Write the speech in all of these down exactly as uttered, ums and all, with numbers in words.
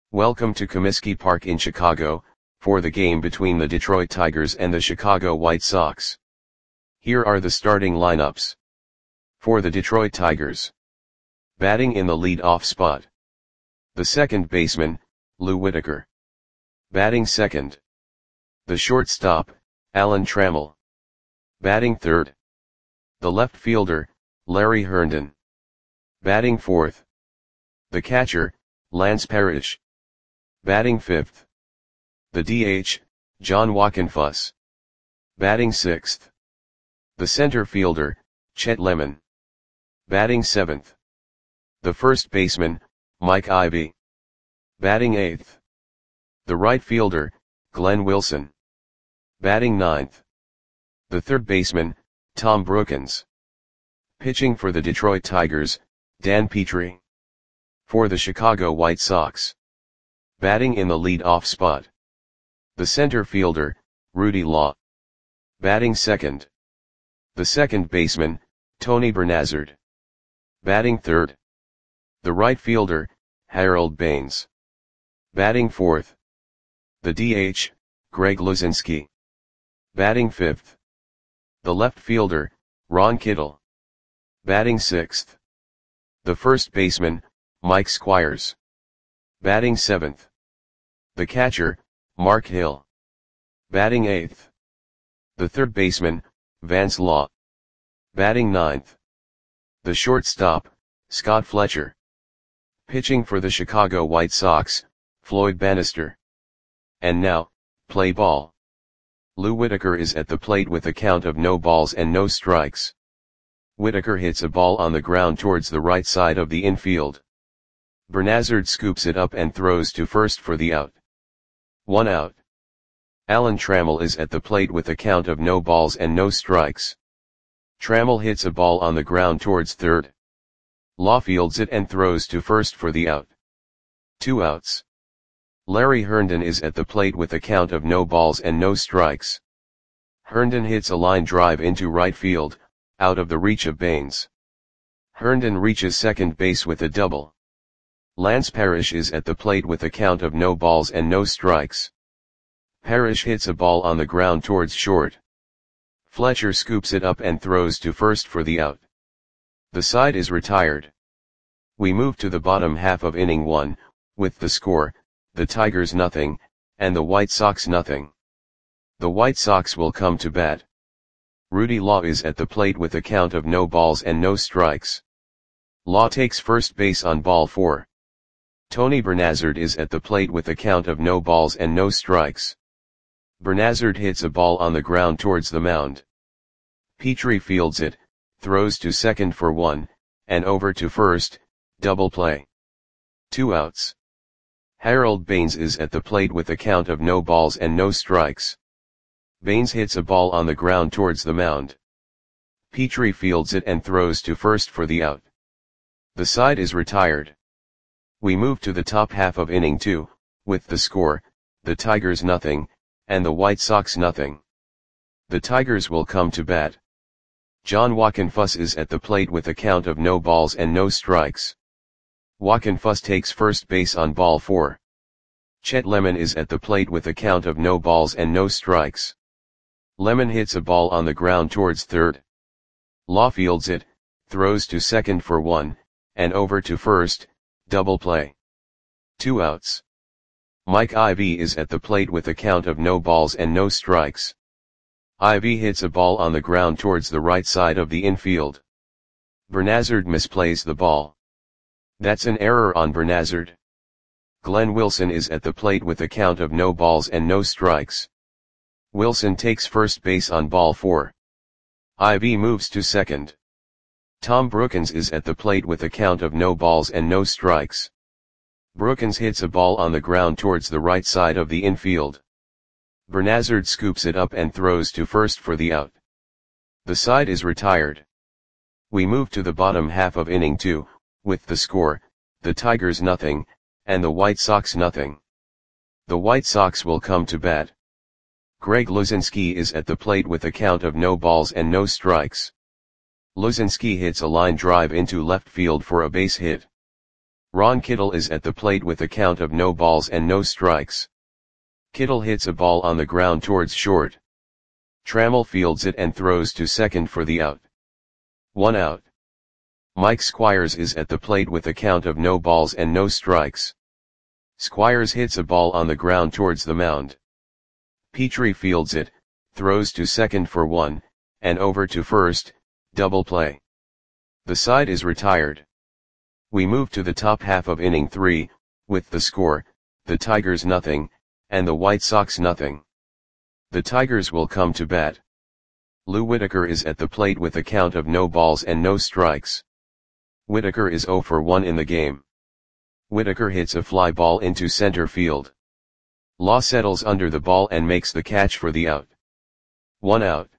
Welcome to Comiskey Park in Chicago, for the game between the Detroit Tigers and the Chicago White Sox. Here are the starting lineups. For the Detroit Tigers. Batting in the lead-off spot. The second baseman, Lou Whitaker. Batting second. The shortstop, Alan Trammell. Batting third. The left fielder, Larry Herndon. Batting fourth. The catcher, Lance Parrish. Batting fifth. The D H, John Wockenfuss. Batting sixth. The center fielder, Chet Lemon. Batting seventh. The first baseman, Mike Ivy. Batting eighth. The right fielder, Glenn Wilson. Batting ninth. The third baseman, Tom Brookens. Pitching for the Detroit Tigers, Dan Petry. For the Chicago White Sox. Batting in the lead-off spot. The center fielder, Rudy Law. Batting second. The second baseman, Tony Bernazard. Batting third. The right fielder, Harold Baines. Batting fourth. The D H, Greg Luzinski. Batting fifth. The left fielder, Ron Kittle. Batting sixth. The first baseman, Mike Squires. Batting seventh. The catcher, Mark Hill. Batting eighth. The third baseman, Vance Law. Batting ninth. The shortstop, Scott Fletcher. Pitching for the Chicago White Sox, Floyd Bannister. And now, play ball. Lou Whitaker is at the plate with a count of no balls and no strikes. Whitaker hits a ball on the ground towards the right side of the infield. Bernazard scoops it up and throws to first for the out. One out. Alan Trammell is at the plate with a count of no balls and no strikes. Trammell hits a ball on the ground towards third. Law fields it and throws to first for the out. Two outs. Larry Herndon is at the plate with a count of no balls and no strikes. Herndon hits a line drive into right field, out of the reach of Baines. Herndon reaches second base with a double. Lance Parrish is at the plate with a count of no balls and no strikes. Parrish hits a ball on the ground towards short. Fletcher scoops it up and throws to first for the out. The side is retired. We move to the bottom half of inning one, with the score, the Tigers nothing, and the White Sox nothing. The White Sox will come to bat. Rudy Law is at the plate with a count of no balls and no strikes. Law takes first base on ball four. Tony Bernazard is at the plate with a count of no balls and no strikes. Bernazard hits a ball on the ground towards the mound. Petry fields it, throws to second for one, and over to first, double play. Two outs. Harold Baines is at the plate with a count of no balls and no strikes. Baines hits a ball on the ground towards the mound. Petry fields it and throws to first for the out. The side is retired. We move to the top half of inning two, with the score, the Tigers nothing, and the White Sox nothing. The Tigers will come to bat. John Wockenfuss is at the plate with a count of no balls and no strikes. Wockenfuss takes first base on ball four. Chet Lemon is at the plate with a count of no balls and no strikes. Lemon hits a ball on the ground towards third. Law fields it, throws to second for one, and over to first, double play. Two outs. Mike Ivy is at the plate with a count of no balls and no strikes. Ivy hits a ball on the ground towards the right side of the infield. Bernazard misplays the ball. That's an error on Bernazard. Glenn Wilson is at the plate with a count of no balls and no strikes. Wilson takes first base on ball four. Ivy moves to second. Tom Brookens is at the plate with a count of no balls and no strikes. Brookens hits a ball on the ground towards the right side of the infield. Bernazard scoops it up and throws to first for the out. The side is retired. We move to the bottom half of inning two, with the score, the Tigers nothing, and the White Sox nothing. The White Sox will come to bat. Greg Luzinski is at the plate with a count of no balls and no strikes. Luzinski hits a line drive into left field for a base hit. Ron Kittle is at the plate with a count of no balls and no strikes. Kittle hits a ball on the ground towards short. Trammell fields it and throws to second for the out. One out. Mike Squires is at the plate with a count of no balls and no strikes. Squires hits a ball on the ground towards the mound. Petrie fields it, throws to second for one, and over to first, double play. The side is retired. We move to the top half of inning three, with the score, the Tigers nothing, and the White Sox nothing. The Tigers will come to bat. Lou Whitaker is at the plate with a count of no balls and no strikes. Whitaker is oh for one in the game. Whitaker hits a fly ball into center field. Law settles under the ball and makes the catch for the out. One out.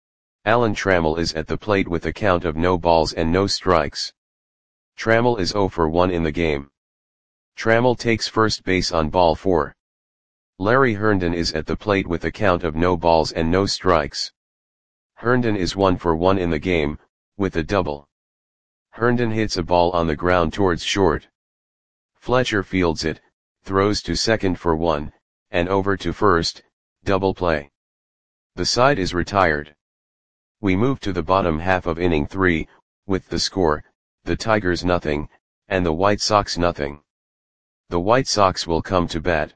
Alan Trammell is at the plate with a count of no balls and no strikes. Trammell is oh for one in the game. Trammell takes first base on ball four. Larry Herndon is at the plate with a count of no balls and no strikes. Herndon is one for one in the game, with a double. Herndon hits a ball on the ground towards short. Fletcher fields it, throws to second for one, and over to first, double play. The side is retired. We move to the bottom half of inning three, with the score, the Tigers nothing, and the White Sox nothing. The White Sox will come to bat.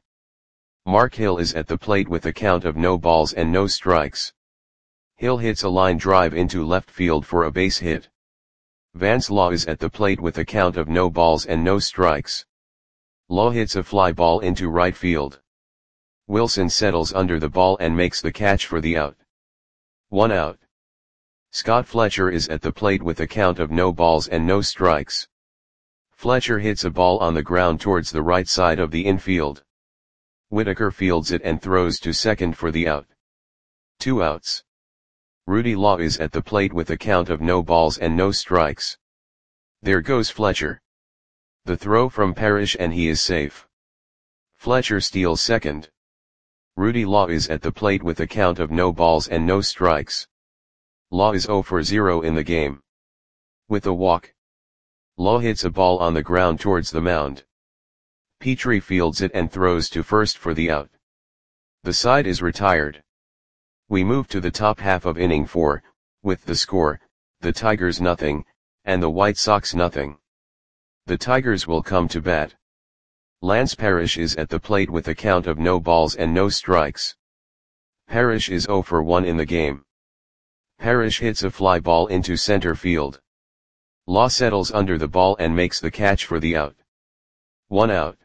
Mark Hill is at the plate with a count of no balls and no strikes. Hill hits a line drive into left field for a base hit. Vance Law is at the plate with a count of no balls and no strikes. Law hits a fly ball into right field. Wilson settles under the ball and makes the catch for the out. One out. Scott Fletcher is at the plate with a count of no balls and no strikes. Fletcher hits a ball on the ground towards the right side of the infield. Whitaker fields it and throws to second for the out. Two outs. Rudy Law is at the plate with a count of no balls and no strikes. There goes Fletcher. The throw from Parrish and he is safe. Fletcher steals second. Rudy Law is at the plate with a count of no balls and no strikes. Law is oh for zero in the game. With a walk. Law hits a ball on the ground towards the mound. Petrie fields it and throws to first for the out. The side is retired. We move to the top half of inning four, with the score, the Tigers nothing, and the White Sox nothing. The Tigers will come to bat. Lance Parrish is at the plate with a count of no balls and no strikes. Parrish is oh for one in the game. Parrish hits a fly ball into center field. Law settles under the ball and makes the catch for the out. One out.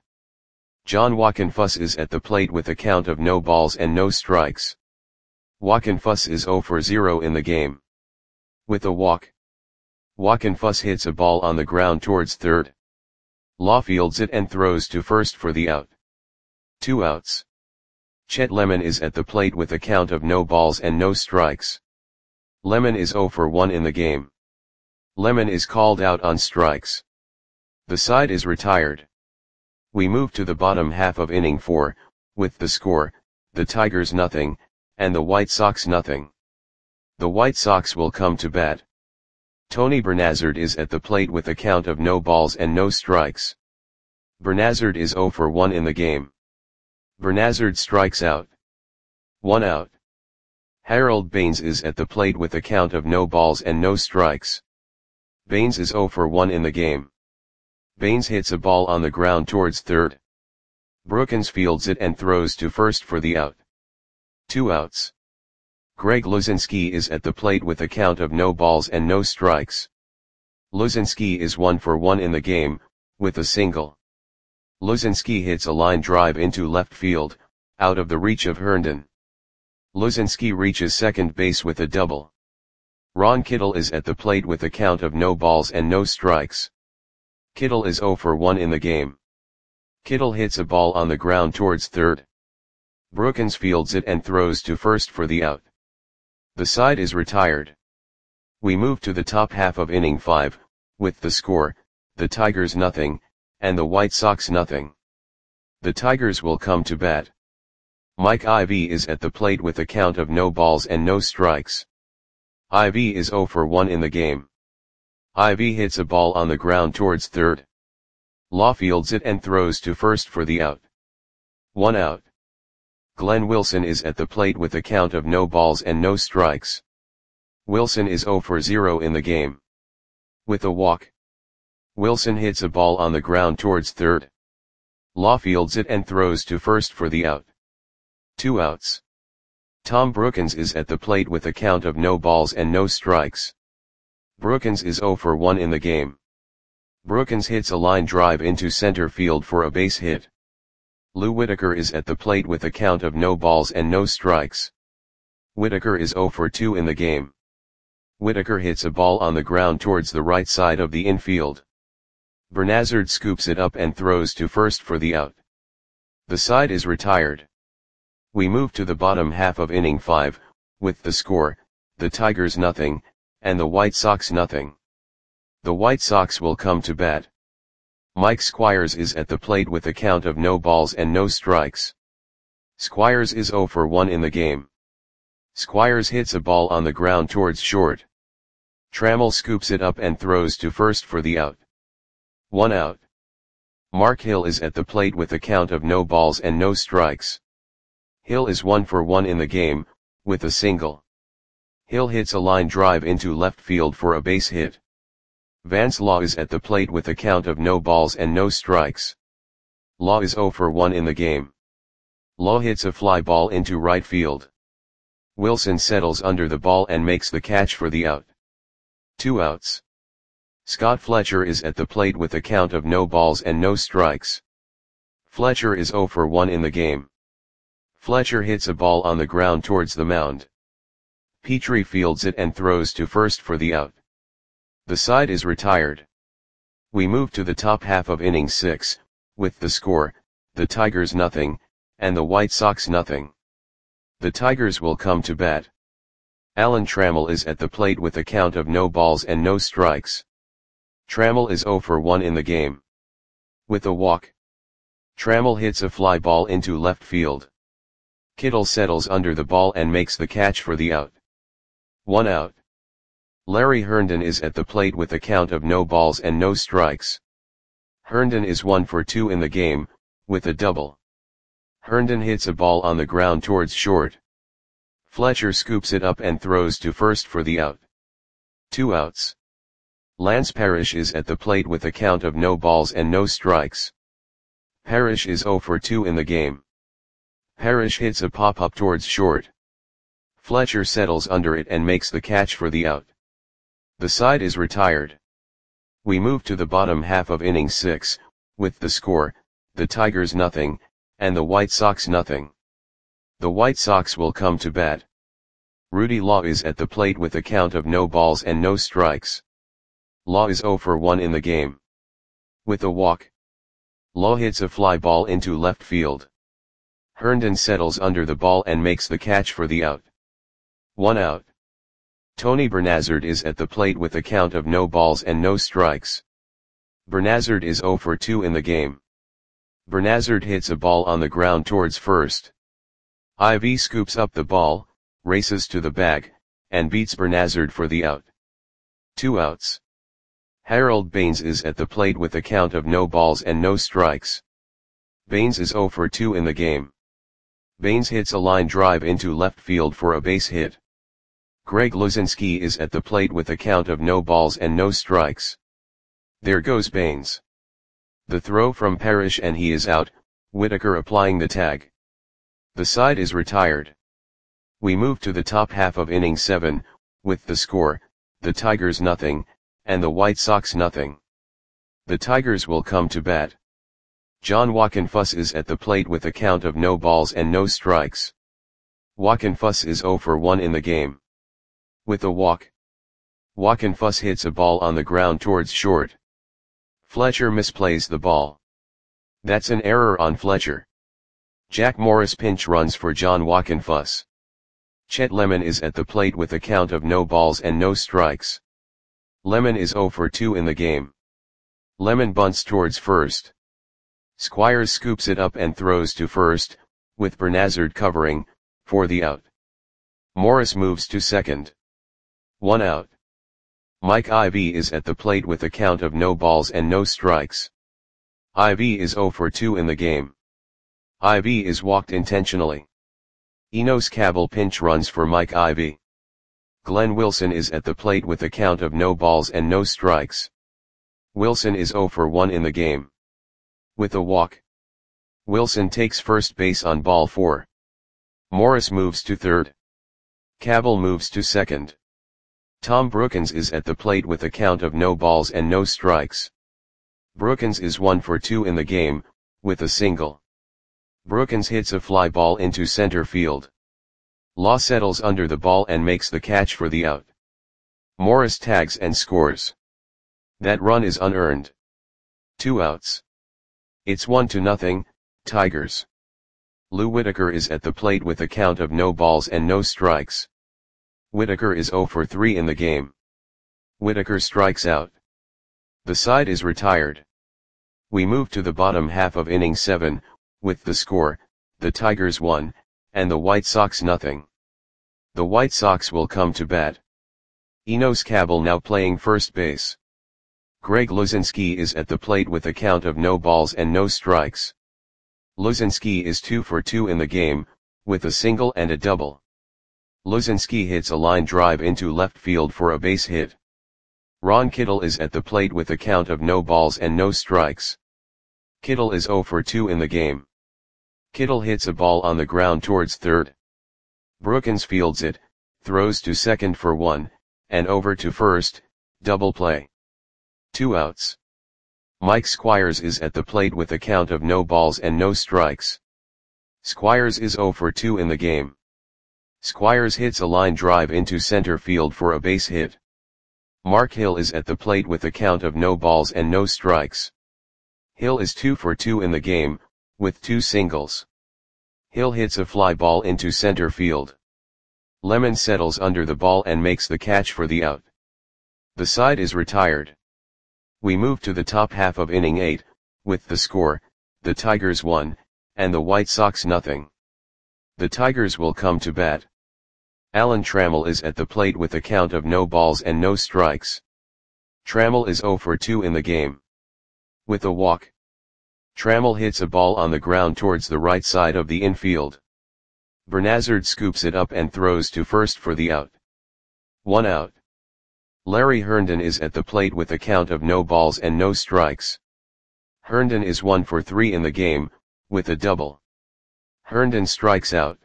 John Wockenfuss is at the plate with a count of no balls and no strikes. Wockenfuss is oh for zero in the game. With a walk. Wockenfuss hits a ball on the ground towards third. Law fields it and throws to first for the out. Two outs. Chet Lemon is at the plate with a count of no balls and no strikes. Lemon is oh for one in the game. Lemon is called out on strikes. The side is retired. We move to the bottom half of inning four, with the score, the Tigers nothing, and the White Sox nothing. The White Sox will come to bat. Tony Bernazard is at the plate with a count of no balls and no strikes. Bernazard is oh for one in the game. Bernazard strikes out. One out. Harold Baines is at the plate with a count of no balls and no strikes. Baines is oh for one in the game. Baines hits a ball on the ground towards third. Brookins fields it and throws to first for the out. Two outs. Greg Luzinski is at the plate with a count of no balls and no strikes. Luzinski is one for one in the game, with a single. Luzinski hits a line drive into left field, out of the reach of Herndon. Luzinski reaches second base with a double. Ron Kittle is at the plate with a count of no balls and no strikes. Kittle is oh for one in the game. Kittle hits a ball on the ground towards third. Brookins fields it and throws to first for the out. The side is retired. We move to the top half of inning five, with the score, the Tigers nothing, and the White Sox nothing. The Tigers will come to bat. Mike Ivey is at the plate with a count of no balls and no strikes. Ivey is oh for one in the game. Ivey hits a ball on the ground towards third. Law fields it and throws to first for the out. One out. Glenn Wilson is at the plate with a count of no balls and no strikes. Wilson is zero for zero in the game. With a walk, Wilson hits a ball on the ground towards third. Law fields it and throws to first for the out. Two outs. Tom Brookens is at the plate with a count of no balls and no strikes. Brookens is zero for one in the game. Brookens hits a line drive into center field for a base hit. Lou Whitaker is at the plate with a count of no balls and no strikes. Whitaker is zero for two in the game. Whitaker hits a ball on the ground towards the right side of the infield. Bernazard scoops it up and throws to first for the out. The side is retired. We move to the bottom half of inning five, with the score, the Tigers nothing, and the White Sox nothing. The White Sox will come to bat. Mike Squires is at the plate with a count of no balls and no strikes. Squires is zero for one in the game. Squires hits a ball on the ground towards short. Trammell scoops it up and throws to first for the out. One out. Mark Hill is at the plate with a count of no balls and no strikes. Hill is one for one in the game, with a single. Hill hits a line drive into left field for a base hit. Vance Law is at the plate with a count of no balls and no strikes. Law is zero for one in the game. Law hits a fly ball into right field. Wilson settles under the ball and makes the catch for the out. Two outs. Scott Fletcher is at the plate with a count of no balls and no strikes. Fletcher is zero for one in the game. Fletcher hits a ball on the ground towards the mound. Petrie fields it and throws to first for the out. The side is retired. We move to the top half of inning six, with the score, the Tigers nothing, and the White Sox nothing. The Tigers will come to bat. Alan Trammell is at the plate with a count of no balls and no strikes. Trammell is zero for one in the game. With a walk, Trammell hits a fly ball into left field. Kittle settles under the ball and makes the catch for the out. One out. Larry Herndon is at the plate with a count of no balls and no strikes. Herndon is one for two in the game, with a double. Herndon hits a ball on the ground towards short. Fletcher scoops it up and throws to first for the out. Two outs. Lance Parrish is at the plate with a count of no balls and no strikes. Parrish is zero for two in the game. Parrish hits a pop-up towards short. Fletcher settles under it and makes the catch for the out. The side is retired. We move to the bottom half of inning six, with the score, the Tigers nothing, and the White Sox nothing. The White Sox will come to bat. Rudy Law is at the plate with a count of no balls and no strikes. Law is zero for one in the game. With a walk, Law hits a fly ball into left field. Herndon settles under the ball and makes the catch for the out. One out. Tony Bernazard is at the plate with a count of no balls and no strikes. Bernazard is zero for two in the game. Bernazard hits a ball on the ground towards first. Ivy scoops up the ball, races to the bag, and beats Bernazard for the out. Two outs. Harold Baines is at the plate with a count of no balls and no strikes. Baines is zero for two in the game. Baines hits a line drive into left field for a base hit. Greg Luzinski is at the plate with a count of no balls and no strikes. There goes Baines. The throw from Parrish and he is out, Whitaker applying the tag. The side is retired. We move to the top half of inning seven, with the score, the Tigers nothing, and the White Sox nothing. The Tigers will come to bat. John Wockenfuss is at the plate with a count of no balls and no strikes. Wockenfuss is zero for one in the game. With a walk, Wockenfuss hits a ball on the ground towards short. Fletcher misplays the ball. That's an error on Fletcher. Jack Morris pinch runs for John Wockenfuss. Chet Lemon is at the plate with a count of no balls and no strikes. Lemon is zero for two in the game. Lemon bunts towards first. Squires scoops it up and throws to first, with Bernazard covering, for the out. Morris moves to second. One out. Mike Ivy is at the plate with a count of no balls and no strikes. Ivy is zero for two in the game. Ivy is walked intentionally. Enos Cabell pinch runs for Mike Ivy. Glenn Wilson is at the plate with a count of no balls and no strikes. Wilson is zero for one in the game. With a walk, Wilson takes first base on ball four. Morris moves to third. Cabell moves to second. Tom Brookins is at the plate with a count of no balls and no strikes. Brookins is one for two in the game, with a single. Brookins hits a fly ball into center field. Law settles under the ball and makes the catch for the out. Morris tags and scores. That run is unearned. Two outs. It's one to nothing, Tigers. Lou Whitaker is at the plate with a count of no balls and no strikes. Whitaker is zero for three in the game. Whitaker strikes out. The side is retired. We move to the bottom half of inning seven, with the score, the Tigers one, and the White Sox nothing. The White Sox will come to bat. Enos Cabell now playing first base. Greg Luzinski is at the plate with a count of no balls and no strikes. Luzinski is two for two in the game, with a single and a double. Luzinski hits a line drive into left field for a base hit. Ron Kittle is at the plate with a count of no balls and no strikes. Kittle is zero for two in the game. Kittle hits a ball on the ground towards third. Brookins fields it, throws to second for one, and over to first, double play. Two outs. Mike Squires is at the plate with a count of no balls and no strikes. Squires is zero for two in the game. Squires hits a line drive into center field for a base hit. Mark Hill is at the plate with a count of no balls and no strikes. Hill is two for two in the game, with two singles. Hill hits a fly ball into center field. Lemon settles under the ball and makes the catch for the out. The side is retired. We move to the top half of inning eight, with the score, the Tigers one, and the White Sox nothing. The Tigers will come to bat. Alan Trammell is at the plate with a count of no balls and no strikes. Trammell is zero for two in the game. With a walk, Trammell hits a ball on the ground towards the right side of the infield. Bernazard scoops it up and throws to first for the out. One out. Larry Herndon is at the plate with a count of no balls and no strikes. Herndon is one for three in the game, with a double. Herndon strikes out.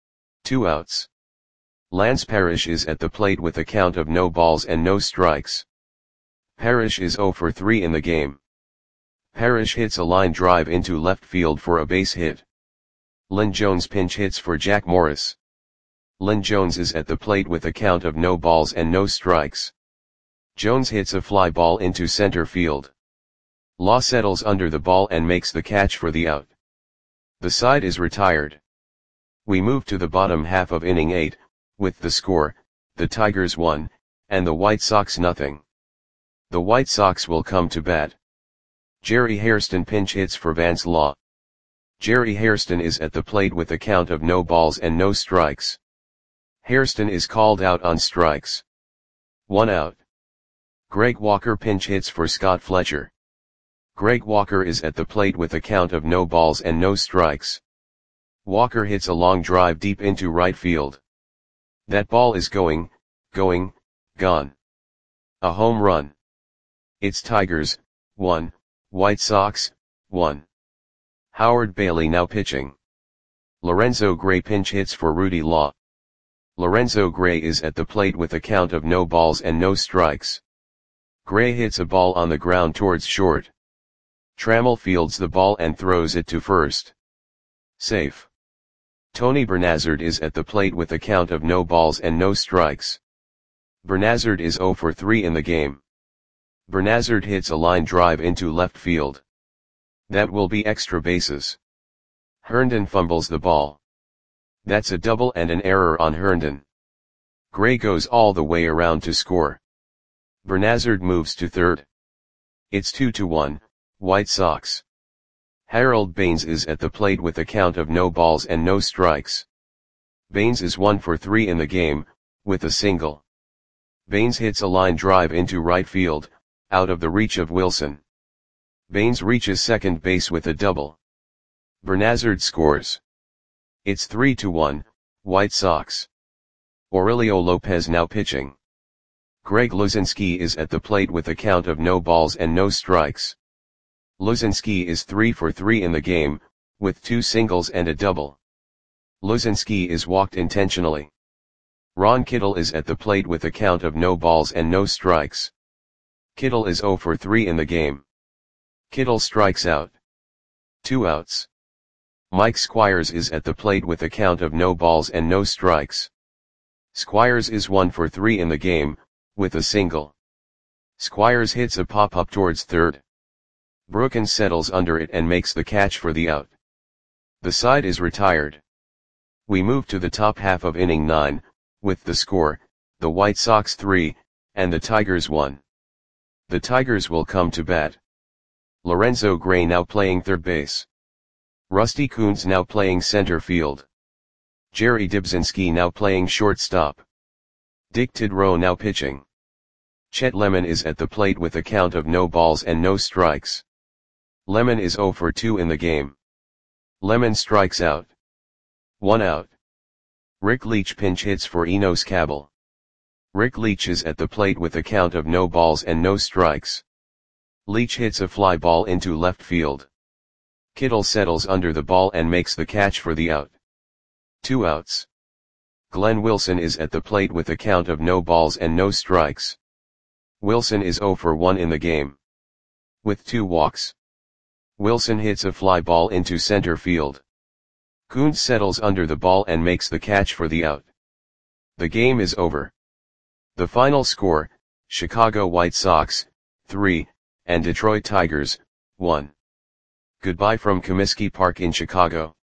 Two outs. Lance Parrish is at the plate with a count of no balls and no strikes. Parrish is zero for three in the game. Parrish hits a line drive into left field for a base hit. Lynn Jones pinch hits for Jack Morris. Lynn Jones is at the plate with a count of no balls and no strikes. Jones hits a fly ball into center field. Law settles under the ball and makes the catch for the out. The side is retired. We move to the bottom half of inning eight, with the score, the Tigers one, and the White Sox nothing. The White Sox will come to bat. Jerry Hairston pinch hits for Vance Law. Jerry Hairston is at the plate with a count of no balls and no strikes. Hairston is called out on strikes. One out. Greg Walker pinch hits for Scott Fletcher. Greg Walker is at the plate with a count of no balls and no strikes. Walker hits a long drive deep into right field. That ball is going, going, gone. A home run. It's Tigers, one, White Sox, one. Howard Bailey now pitching. Lorenzo Gray pinch hits for Rudy Law. Lorenzo Gray is at the plate with a count of no balls and no strikes. Gray hits a ball on the ground towards short. Trammell fields the ball and throws it to first. Safe. Tony Bernazard is at the plate with a count of no balls and no strikes. Bernazard is zero for three in the game. Bernazard hits a line drive into left field. That will be extra bases. Herndon fumbles the ball. That's a double and an error on Herndon. Gray goes all the way around to score. Bernazard moves to third. It's two to one, White Sox. Harold Baines is at the plate with a count of no balls and no strikes. Baines is one for three in the game, with a single. Baines hits a line drive into right field, out of the reach of Wilson. Baines reaches second base with a double. Bernazard scores. It's three to one, White Sox. Aurelio Lopez now pitching. Greg Luzinski is at the plate with a count of no balls and no strikes. Luzinski is three for three in the game, with two singles and a double. Luzinski is walked intentionally. Ron Kittle is at the plate with a count of no balls and no strikes. Kittle is zero for three in the game. Kittle strikes out. Two outs. Mike Squires is at the plate with a count of no balls and no strikes. Squires is one for three in the game, with a single. Squires hits a pop-up towards third. Brookins settles under it and makes the catch for the out. The side is retired. We move to the top half of inning nine, with the score, the White Sox three, and the Tigers one. The Tigers will come to bat. Lorenzo Gray now playing third base. Rusty Kuntz now playing center field. Jerry Dibzinski now playing shortstop. Dick Tidrow now pitching. Chet Lemon is at the plate with a count of no balls and no strikes. Lemon is zero for two in the game. Lemon strikes out. One out. Rick Leach pinch hits for Enos Cabell. Rick Leach is at the plate with a count of no balls and no strikes. Leach hits a fly ball into left field. Kittle settles under the ball and makes the catch for the out. Two outs. Glenn Wilson is at the plate with a count of no balls and no strikes. Wilson is zero for one in the game. With two walks. Wilson hits a fly ball into center field. Kuntz settles under the ball and makes the catch for the out. The game is over. The final score, Chicago White Sox, three, and Detroit Tigers, one. Goodbye from Comiskey Park in Chicago.